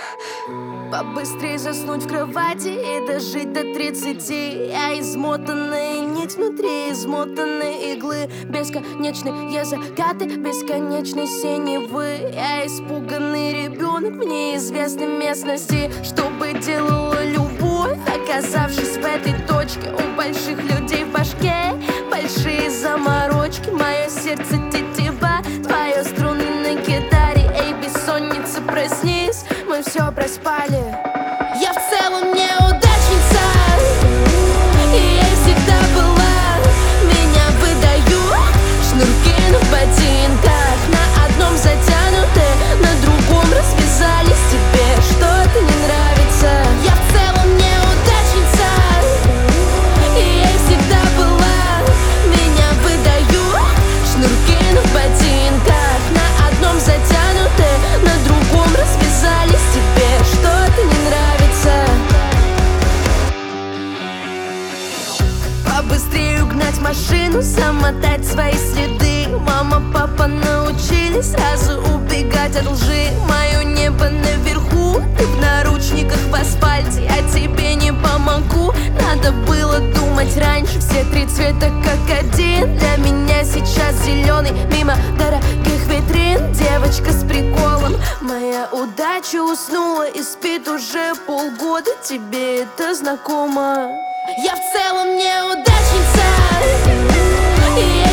Побыстрее заснуть в кровати и дожить до 30. Я измотанная нить внутри измотанной иглы. Бесконечные закаты, бесконечной синевы. Я испуганный ребенок в неизвестной местности. Что бы делала любовь, оказавшись в этой точке? У больших людей в башке большие заморочки. Мое сердце тетива, твое струны на гитаре. Эй, бессонница, проснись, мы все проспали. Я в целом неудачница, и я всегда была. Меня выдают шнурки на ботинках. На одном затянуты, на другом развязались. Тебе что-то не нравится. Я в целом неудачница, и я всегда была. Меня выдают шнурки на ботинках. На одном затянуты, на другом развязались. Тебе что-то не нравится. Побыстрее угнать машину, замотать свои следы. Мама, папа научились сразу убегать от лжи. Мое небо наверху, ты в наручниках в асфальте. Я тебе не помогу, надо было думать раньше. Все три цвета как один, для меня сейчас зеленый. Мимо дорогих витрин, девочка с приколом. Моя удача уснула и спит уже полгода. Тебе это знакомо? Я в целом неудачница, и